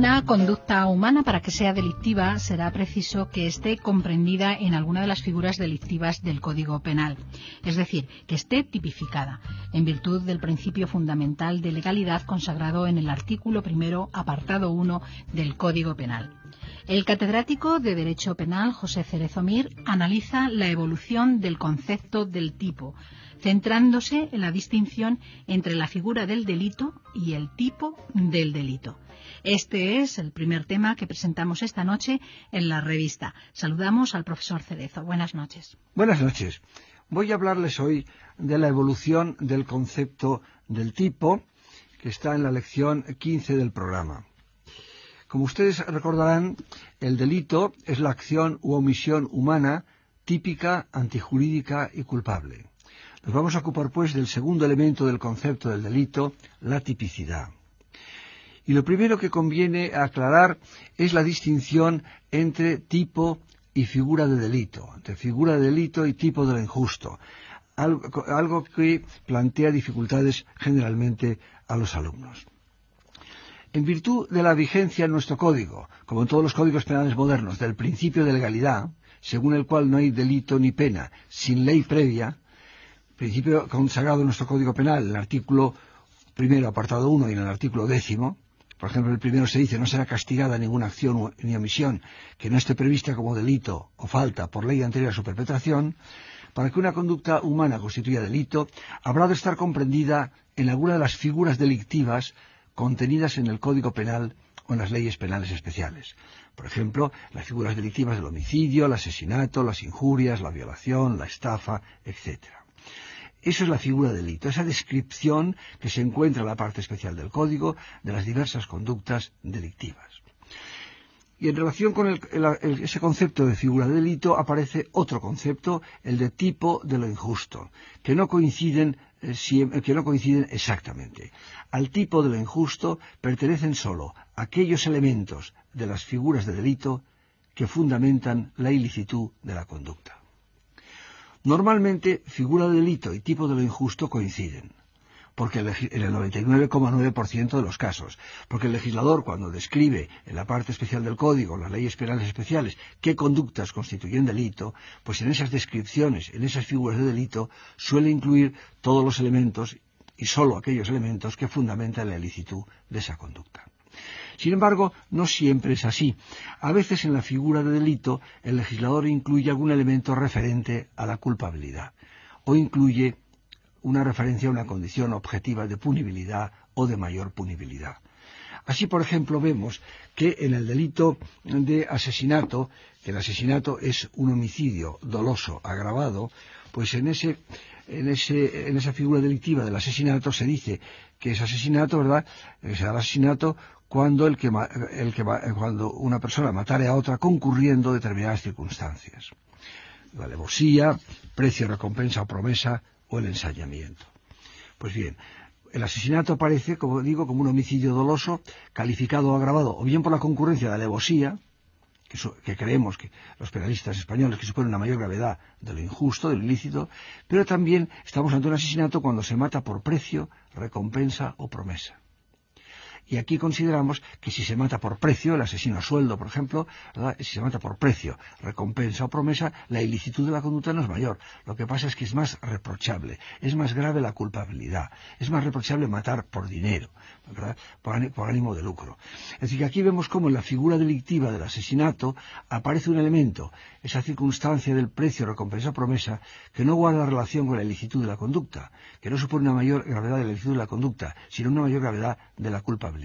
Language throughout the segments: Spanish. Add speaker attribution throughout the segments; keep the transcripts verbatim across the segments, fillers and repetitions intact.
Speaker 1: Una conducta humana, para que sea delictiva, será preciso que esté comprendida en alguna de las figuras delictivas del Código Penal, es decir, que esté tipificada, en virtud del principio fundamental de legalidad consagrado en el artículo primero, apartado uno del Código Penal. El catedrático de Derecho Penal, José Cerezo Mir, analiza la evolución del concepto del tipo, centrándose en la distinción entre la figura del delito y el tipo del delito. Este es el primer tema que presentamos esta noche en la revista. Saludamos al profesor Cerezo. Buenas noches.
Speaker 2: Buenas noches. Voy a hablarles hoy de la evolución del concepto del tipo, que está en la lección quince del programa. Como ustedes recordarán, el delito es la acción u omisión humana típica, antijurídica y culpable. Nos vamos a ocupar, pues, del segundo elemento del concepto del delito, la tipicidad. Y lo primero que conviene aclarar es la distinción entre tipo y figura de delito, entre figura de delito y tipo de lo injusto, algo, algo que plantea dificultades generalmente a los alumnos. En virtud de la vigencia en nuestro código, como en todos los códigos penales modernos, del principio de legalidad, según el cual no hay delito ni pena sin ley previa, principio consagrado en nuestro Código Penal, en el artículo primero, apartado uno, y en el artículo décimo. Por ejemplo, el primero se dice: no será castigada ninguna acción ni omisión que no esté prevista como delito o falta por ley anterior a su perpetración. Para que una conducta humana constituya delito, habrá de estar comprendida en alguna de las figuras delictivas contenidas en el Código Penal o en las leyes penales especiales. Por ejemplo, las figuras delictivas del homicidio, el asesinato, las injurias, la violación, la estafa, etcétera. Eso es la figura de delito, esa descripción que se encuentra en la parte especial del Código de las diversas conductas delictivas. Y en relación con el, el, el, ese concepto de figura de delito aparece otro concepto, el de tipo de lo injusto, que no coinciden, eh, siempre, que no coinciden exactamente. Al tipo de lo injusto pertenecen solo aquellos elementos de las figuras de delito que fundamentan la ilicitud de la conducta. Normalmente, figura de delito y tipo de lo injusto coinciden, porque el, en el noventa y nueve coma nueve por ciento de los casos, porque el legislador, cuando describe en la parte especial del Código, las leyes penales especiales, qué conductas constituyen delito, pues en esas descripciones, en esas figuras de delito, suele incluir todos los elementos y sólo aquellos elementos que fundamentan la ilicitud de esa conducta. Sin embargo, no siempre es así. A veces en la figura de delito el legislador incluye algún elemento referente a la culpabilidad o incluye una referencia a una condición objetiva de punibilidad o de mayor punibilidad. Así, por ejemplo, vemos que en el delito de asesinato, que el asesinato es un homicidio doloso agravado, pues en ese En, ese, en esa figura delictiva del asesinato se dice que es asesinato, ¿verdad? Que se da el asesinato cuando, el que, el que, cuando una persona matare a otra concurriendo determinadas circunstancias. La alevosía, precio, recompensa o promesa o el ensañamiento. Pues bien, el asesinato aparece, como digo, como un homicidio doloso, calificado o agravado, o bien por la concurrencia de alevosía, Que, que creemos que los penalistas españoles que supone una mayor gravedad de lo injusto, de lo ilícito, pero también estamos ante un asesinato cuando se mata por precio, recompensa o promesa. Y aquí consideramos que si se mata por precio, el asesino a sueldo, por ejemplo, ¿verdad? Si se mata por precio, recompensa o promesa, la ilicitud de la conducta no es mayor. Lo que pasa es que es más reprochable, es más grave la culpabilidad, es más reprochable matar por dinero, ¿verdad? Por, por ánimo de lucro. Es decir, que aquí vemos cómo en la figura delictiva del asesinato aparece un elemento, esa circunstancia del precio, recompensa o promesa, que no guarda relación con la ilicitud de la conducta, que no supone una mayor gravedad de la ilicitud de la conducta, sino una mayor gravedad de la culpabilidad.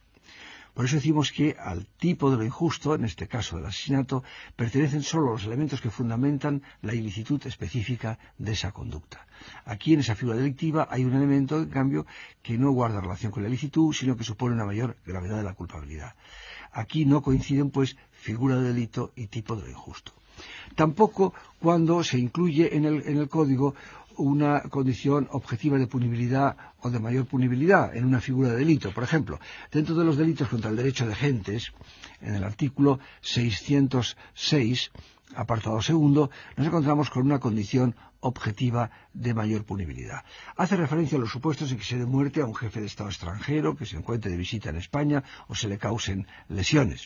Speaker 2: Por eso decimos que al tipo de lo injusto, en este caso del asesinato, pertenecen solo los elementos que fundamentan la ilicitud específica de esa conducta. Aquí en esa figura delictiva hay un elemento, en cambio, que no guarda relación con la ilicitud, sino que supone una mayor gravedad de la culpabilidad. Aquí no coinciden, pues, figura de delito y tipo de lo injusto. Tampoco cuando se incluye en el, en el Código una condición objetiva de punibilidad o de mayor punibilidad en una figura de delito. Por ejemplo, dentro de los delitos contra el derecho de gentes, en el artículo seiscientos seis, apartado segundo, nos encontramos con una condición objetiva de mayor punibilidad. Hace referencia a los supuestos en que se dé muerte a un jefe de Estado extranjero que se encuentre de visita en España o se le causen lesiones.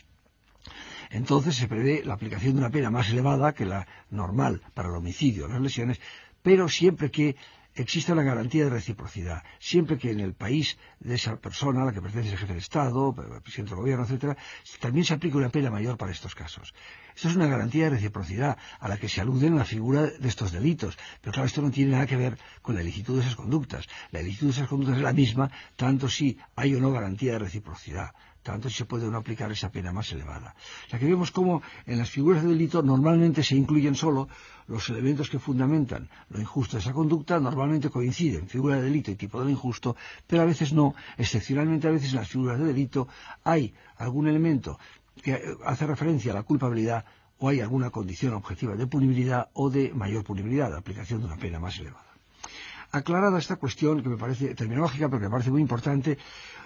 Speaker 2: Entonces se prevé la aplicación de una pena más elevada que la normal para el homicidio o las lesiones, pero siempre que existe una garantía de reciprocidad, siempre que en el país de esa persona a la que pertenece el jefe de Estado, el presidente del gobierno, etcétera, también se aplica una pena mayor para estos casos. Esto es una garantía de reciprocidad a la que se alude en la figura de estos delitos, pero claro, esto no tiene nada que ver con la ilicitud de esas conductas. La ilicitud de esas conductas es la misma, tanto si hay o no garantía de reciprocidad, tanto si se puede o no aplicar esa pena más elevada. O sea que vemos cómo en las figuras de delito normalmente se incluyen solo los elementos que fundamentan lo injusto de esa conducta, normalmente coinciden figura de delito y tipo de lo injusto, pero a veces no, excepcionalmente a veces en las figuras de delito hay algún elemento que hace referencia a la culpabilidad o hay alguna condición objetiva de punibilidad o de mayor punibilidad, de aplicación de una pena más elevada. Aclarada esta cuestión, que me parece terminológica, pero que me parece muy importante,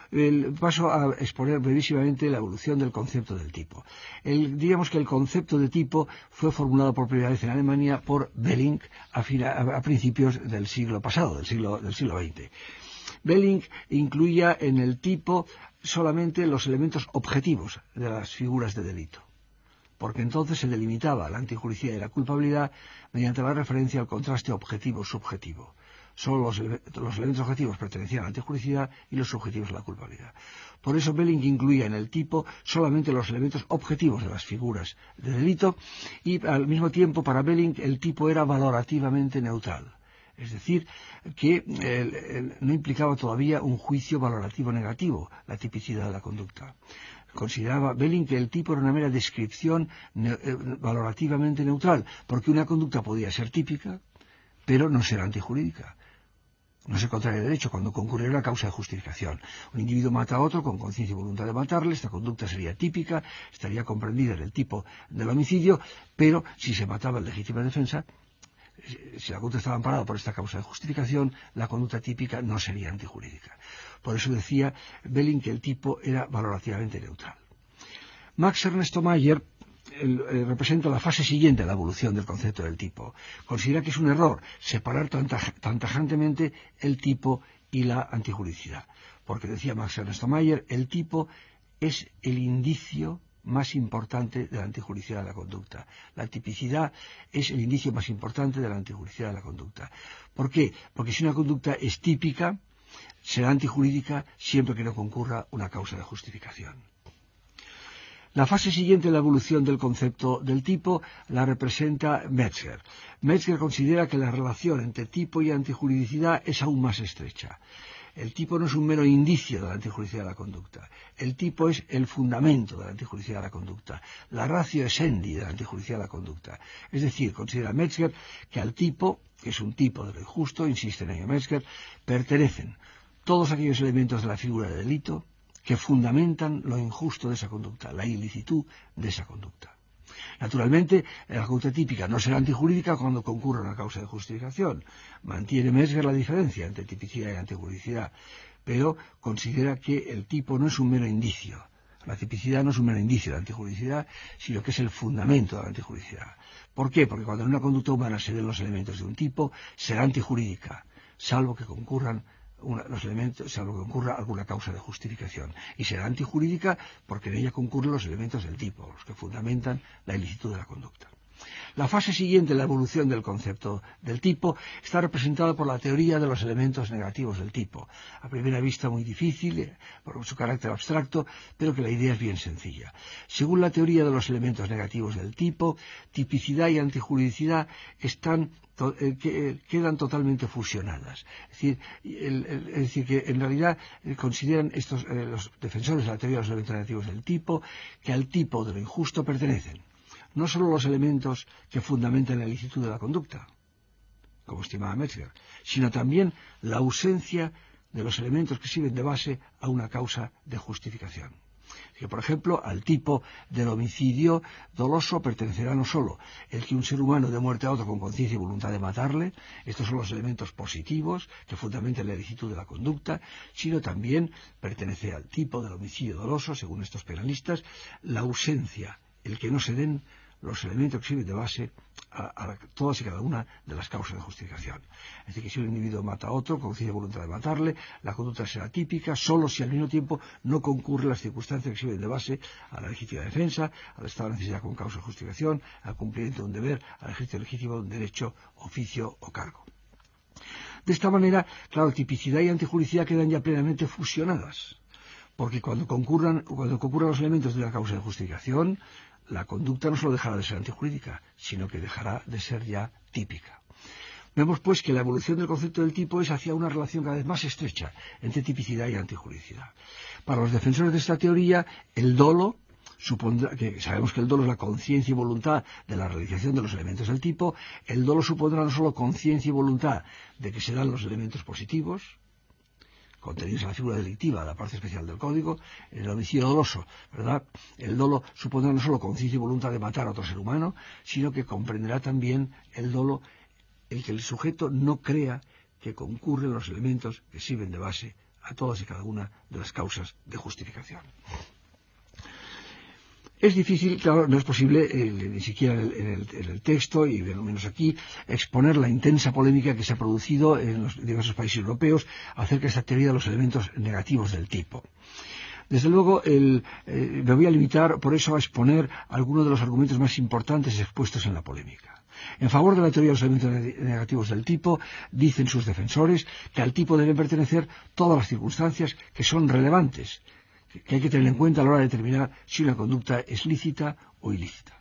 Speaker 2: el paso a exponer brevísimamente la evolución del concepto del tipo. El, digamos que el concepto de tipo fue formulado por primera vez en Alemania por Belling a, fina, a principios del siglo pasado, del siglo, del siglo veinte. Belling incluía en el tipo solamente los elementos objetivos de las figuras de delito, porque entonces se delimitaba la antijuricidad y la culpabilidad mediante la referencia al contraste objetivo-subjetivo. Solo los, los elementos objetivos pertenecían a la antijuricidad y los subjetivos a la culpabilidad. Por eso Belling incluía en el tipo solamente los elementos objetivos de las figuras de delito y al mismo tiempo para Belling el tipo era valorativamente neutral. Es decir, que eh, no implicaba todavía un juicio valorativo negativo, la tipicidad de la conducta. Consideraba Belling que el tipo era una mera descripción ne eh, valorativamente neutral, porque una conducta podía ser típica, pero no ser antijurídica. No se contraria de derecho cuando concurriera una causa de justificación. Un individuo mata a otro con conciencia y voluntad de matarle, esta conducta sería típica, estaría comprendida en el tipo del homicidio, pero si se mataba en legítima defensa, si la conducta estaba amparada por esta causa de justificación, la conducta típica no sería antijurídica. Por eso decía Belling que el tipo era valorativamente neutral. Max Ernesto Mayer el, el, representa la fase siguiente de la evolución del concepto del tipo. Considera que es un error separar tan, taj tan tajantemente el tipo y la antijuridicidad. Porque decía Max Ernesto Mayer, el tipo es el indicio más importante de la antijuridicidad de la conducta. La tipicidad es el indicio más importante de la antijuridicidad de la conducta. ¿Por qué? Porque si una conducta es típica, será antijurídica siempre que no concurra una causa de justificación. La fase siguiente de la evolución del concepto del tipo la representa Metzger. Metzger considera que la relación entre tipo y antijuridicidad es aún más estrecha. El tipo no es un mero indicio de la antijuridicidad de la conducta. El tipo es el fundamento de la antijuridicidad de la conducta, la ratio essendi de la antijuridicidad de la conducta. Es decir, considera Metzger que al tipo, que es un tipo de lo injusto, insiste en ello Metzger, pertenecen todos aquellos elementos de la figura de delito que fundamentan lo injusto de esa conducta, la ilicitud de esa conducta. Naturalmente, la conducta típica no será antijurídica cuando concurra una causa de justificación. Mantiene Metzger la diferencia entre tipicidad y antijuridicidad, pero considera que el tipo no es un mero indicio. La tipicidad no es un mero indicio de antijuridicidad, sino que es el fundamento de la antijuridicidad. ¿Por qué? Porque cuando en una conducta humana se den los elementos de un tipo, será antijurídica, salvo que concurran Una, los elementos, salvo que concurra alguna causa de justificación, y será antijurídica porque en ella concurren los elementos del tipo, los que fundamentan la ilicitud de la conducta. La fase siguiente, la evolución del concepto del tipo, está representada por la teoría de los elementos negativos del tipo. A primera vista muy difícil, por su carácter abstracto, pero que la idea es bien sencilla. Según la teoría de los elementos negativos del tipo, tipicidad y antijuridicidad están que quedan totalmente fusionadas. Es decir, el, el, es decir que en realidad eh, consideran estos, eh, los defensores de la teoría de los elementos negativos del tipo, que al tipo de lo injusto pertenecen no solo los elementos que fundamentan la ilicitud de la conducta, como estimaba Metzger, sino también la ausencia de los elementos que sirven de base a una causa de justificación. Que, por ejemplo, al tipo del homicidio doloso pertenecerá no solo el que un ser humano dé muerte a otro con conciencia y voluntad de matarle, estos son los elementos positivos que fundamentan la ilicitud de la conducta, sino también pertenece al tipo del homicidio doloso, según estos penalistas, la ausencia, el que no se den los elementos que sirven de base a, a todas y cada una de las causas de justificación. Es decir, que si un individuo mata a otro con conciencia y voluntad de matarle, la conducta será típica solo si al mismo tiempo no concurren las circunstancias que sirven de base a la legítima defensa, al estado de necesidad con causa de justificación, al cumplimiento de un deber, al ejercicio legítimo de un derecho, oficio o cargo. De esta manera, claro, tipicidad y antijuricidad quedan ya plenamente fusionadas, porque cuando concurran, cuando concurran los elementos de la causa de justificación, la conducta no solo dejará de ser antijurídica, sino que dejará de ser ya típica. Vemos pues que la evolución del concepto del tipo es hacia una relación cada vez más estrecha entre tipicidad y antijuridicidad. Para los defensores de esta teoría, el dolo supondrá, que sabemos que el dolo es la conciencia y voluntad de la realización de los elementos del tipo, el dolo supondrá no solo conciencia y voluntad de que se dan los elementos positivos, contenidos en la figura delictiva de la parte especial del Código, en el homicidio doloso, ¿verdad? El dolo supondrá no solo conciencia y voluntad de matar a otro ser humano, sino que comprenderá también el dolo el que el sujeto no crea que concurren los elementos que sirven de base a todas y cada una de las causas de justificación. Es difícil, claro, no es posible, eh, ni siquiera en el, en, el, en el texto, y al menos aquí, exponer la intensa polémica que se ha producido en los diversos países europeos acerca de esta teoría de los elementos negativos del tipo. Desde luego, el, eh, me voy a limitar por eso a exponer algunos de los argumentos más importantes expuestos en la polémica. En favor de la teoría de los elementos negativos del tipo, dicen sus defensores que al tipo deben pertenecer todas las circunstancias que son relevantes, que hay que tener en cuenta a la hora de determinar si una conducta es lícita o ilícita.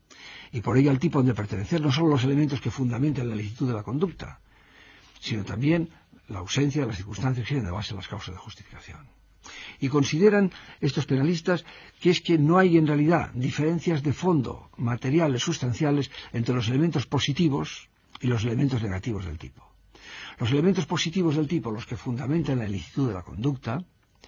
Speaker 2: Y por ello al tipo han de pertenecer no solo los elementos que fundamentan la licitud de la conducta, sino también la ausencia de las circunstancias que tienen de base las causas de justificación. Y consideran estos penalistas que es que no hay en realidad diferencias de fondo, materiales, sustanciales, entre los elementos positivos y los elementos negativos del tipo. Los elementos positivos del tipo, los que fundamentan la ilicitud de la conducta,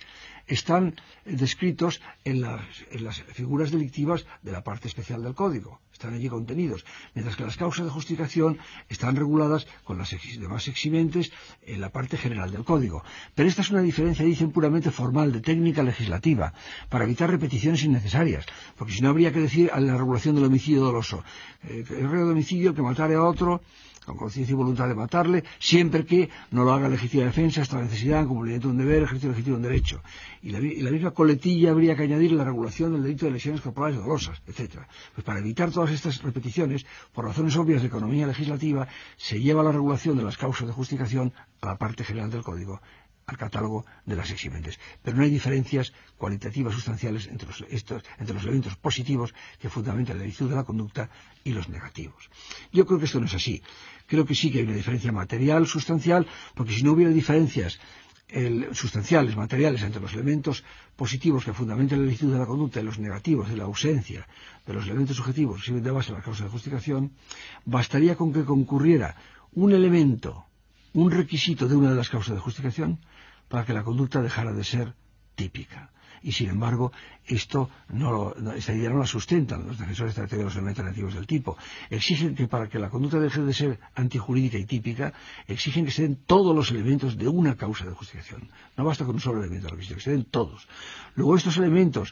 Speaker 2: están descritos en las, en las figuras delictivas de la parte especial del Código, están allí contenidos, mientras que las causas de justificación están reguladas con las demás eximentes en la parte general del Código. Pero esta es una diferencia, dicen, puramente formal, de técnica legislativa, para evitar repeticiones innecesarias, porque si no habría que decir a la regulación del homicidio doloso, eh, el reo de homicidio, el que matare a otro, con conciencia y voluntad de matarle, siempre que no lo haga en legítima defensa, hasta la necesidad, en cumplimiento de un deber, ejercicio legítimo de un derecho. Y la, y la misma coletilla habría que añadir la regulación del delito de lesiones corporales dolosas, etcétera. Pues para evitar todas estas repeticiones, por razones obvias de economía legislativa, se lleva la regulación de las causas de justificación a la parte general del Código, al catálogo de las eximentes. Pero no hay diferencias cualitativas sustanciales entre los, estos, entre los elementos positivos que fundamentan la licitud de la conducta y los negativos. Yo creo que esto no es así. Creo que sí que hay una diferencia material, sustancial, porque si no hubiera diferencias el, sustanciales, materiales, entre los elementos positivos que fundamentan la licitud de la conducta y los negativos de la ausencia de los elementos subjetivos que sirven de base a la causa de justificación, bastaría con que concurriera un elemento, un requisito de una de las causas de justificación para que la conducta dejara de ser típica. Y sin embargo, esto no, no, esta idea no la sustentan los defensores de la teoría de los elementos negativos del tipo. Exigen que para que la conducta deje de ser antijurídica y típica, exigen que se den todos los elementos de una causa de justificación. No basta con un solo elemento de requisito, que se den todos. Luego estos elementos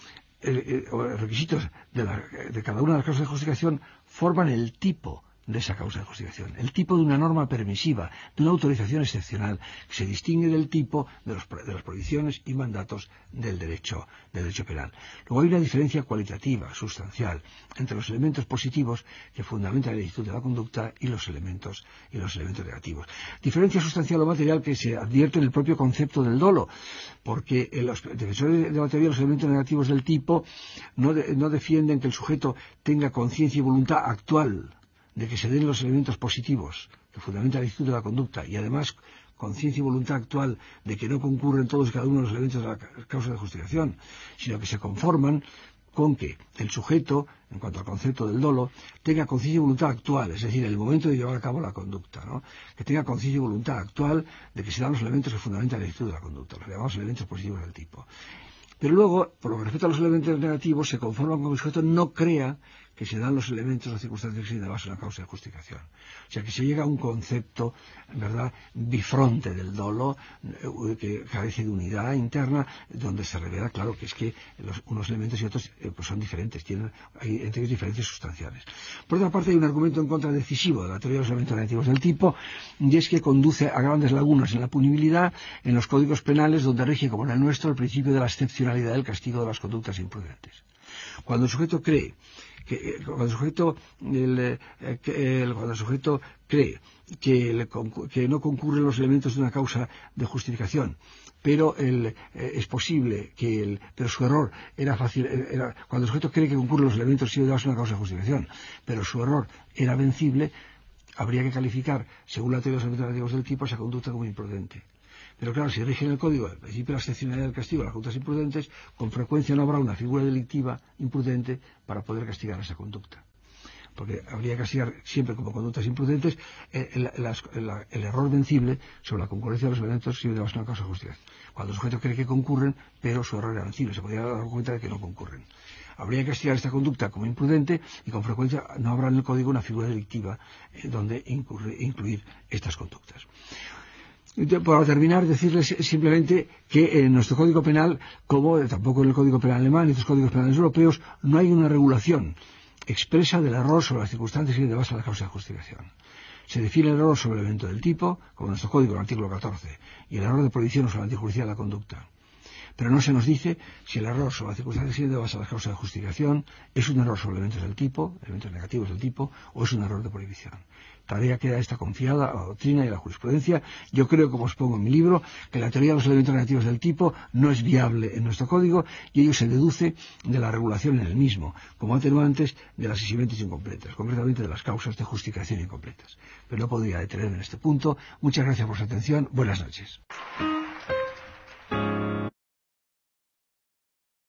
Speaker 2: eh, eh, requisitos de, la, de cada una de las causas de justificación forman el tipo de esa causa de justificación, el tipo de una norma permisiva, de una autorización excepcional, que se distingue del tipo de, los, de las prohibiciones y mandatos del derecho, del derecho penal. Luego hay una diferencia cualitativa, sustancial, entre los elementos positivos que fundamentan la licitud de la conducta y los elementos, y los elementos negativos. Diferencia sustancial o material que se advierte en el propio concepto del dolo, porque los defensores de la teoría de los elementos negativos del tipo no, de, no defienden que el sujeto tenga conciencia y voluntad actual de que se den los elementos positivos que fundamentan la licitud de la conducta y además conciencia y voluntad actual de que no concurren todos y cada uno de los elementos de la causa de justificación, sino que se conforman con que el sujeto, en cuanto al concepto del dolo, tenga conciencia y voluntad actual, es decir, el momento de llevar a cabo la conducta, ¿no? Que tenga conciencia y voluntad actual de que se dan los elementos que fundamentan la licitud de la conducta, los llamamos elementos positivos del tipo. Pero luego, por lo que respecta a los elementos negativos, se conforman con que el sujeto no crea que se dan los elementos o circunstancias que se base en la causa de justificación. O sea, que se llega a un concepto, ¿verdad?, bifronte del dolo, eh, que carece de unidad interna, donde se revela, claro, que es que los, unos elementos y otros eh, pues son diferentes, tienen, hay entre ellos diferencias sustanciales. Por otra parte, hay un argumento en contra decisivo de la teoría de los elementos negativos del tipo, y es que conduce a grandes lagunas en la punibilidad en los códigos penales, donde rige, como en el nuestro, el principio de la excepcionalidad del castigo de las conductas imprudentes. Cuando el sujeto cree que cuando el sujeto el, eh, que, el, cuando el sujeto cree que, el, que no concurren los elementos de una causa de justificación, pero el, eh, es posible que el, pero su error era fácil, era, cuando el sujeto cree que concurren los elementos sí de una causa de justificación, pero su error era vencible, habría que calificar, según la teoría de los elementos negativos del tipo, esa conducta como imprudente. Pero claro, si rige en el código el principio de la excepcionalidad del castigo a las conductas imprudentes, con frecuencia no habrá una figura delictiva imprudente para poder castigar esa conducta. Porque habría que castigar siempre como conductas imprudentes el, el, el, el error vencible sobre la concurrencia de los elementos si de una causa de justificación. Cuando el sujeto cree que concurren, pero su error era vencible, se podría dar cuenta de que no concurren. Habría que castigar esta conducta como imprudente y con frecuencia no habrá en el código una figura delictiva eh, donde incurre, incluir estas conductas. Para terminar, decirles simplemente que en nuestro Código Penal, como tampoco en el Código Penal alemán y otros códigos penales europeos, no hay una regulación expresa del error sobre las circunstancias que de base a la causa de justificación. Se define el error sobre el evento del tipo, como en nuestro Código, en el artículo catorce, y el error de prohibición sobre la antijudicial de la conducta. Pero no se nos dice si el error sobre las circunstancias que de base a la causa de justificación es un error sobre elementos del tipo, elementos negativos del tipo, o es un error de prohibición. Tarea queda esta confiada a la doctrina y a la jurisprudencia. Yo creo, como os pongo en mi libro, que la teoría de los elementos negativos del tipo no es viable en nuestro código y ello se deduce de la regulación en el mismo, como atenuantes de las eximente incompletas, concretamente de las causas de justificación incompletas. Pero no podría detenerme en este punto. Muchas gracias por su atención. Buenas noches.